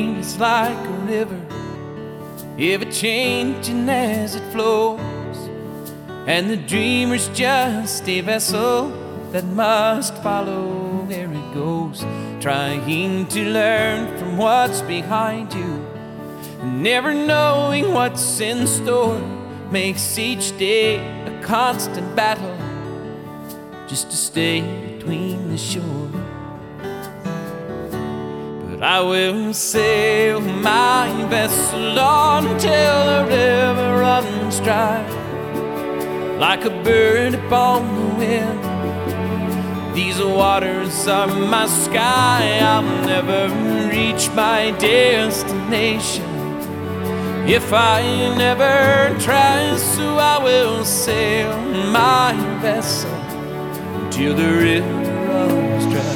dream is like a river, ever changing as it flows, and the dreamer's just a vessel that must follow where it goes, trying to learn from what's behind you, never knowing what's in store, makes each day a constant battle just to stay between the shore. But I will sail my vessel on until the river runs dry, like a bird upon the wind. These waters are my sky, I'll never reach my destination if I never try. So I will sail my vessel till the river runs dry.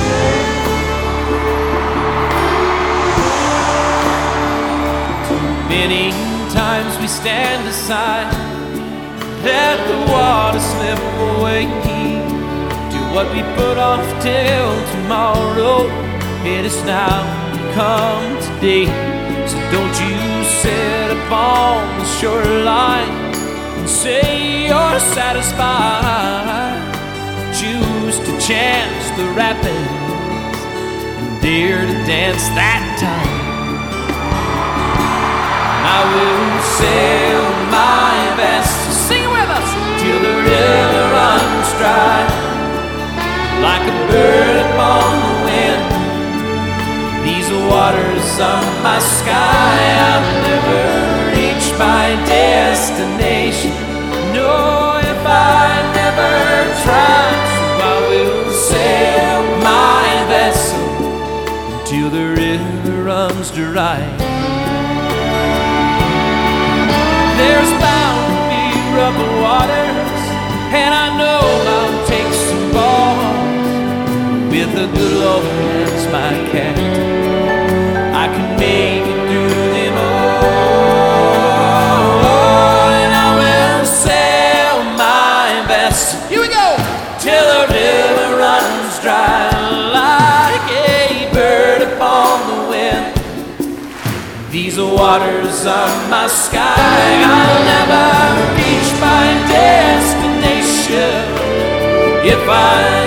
Many times we stand aside, let the water slip away, do what we put off till tomorrow. It is now come today, so don't you sit upon the shoreline and say you're satisfied. Choose to chance the rapids and dare to dance that time. I will sail my vessel, sing with us, till the river runs dry, like a bird upon the wind. These waters are my sky, I'll never reach my destination, no, if I never try. So I will sail my vessel until the river runs dry. There's bound to be rough waters, and I know I'll take some balls. With a good Lord as my captain, I can make it through them all. And I will sail my vessel, here we go, till the river runs dry, like a bird upon the wind. These waters are my sky, I'll never reach my destination if I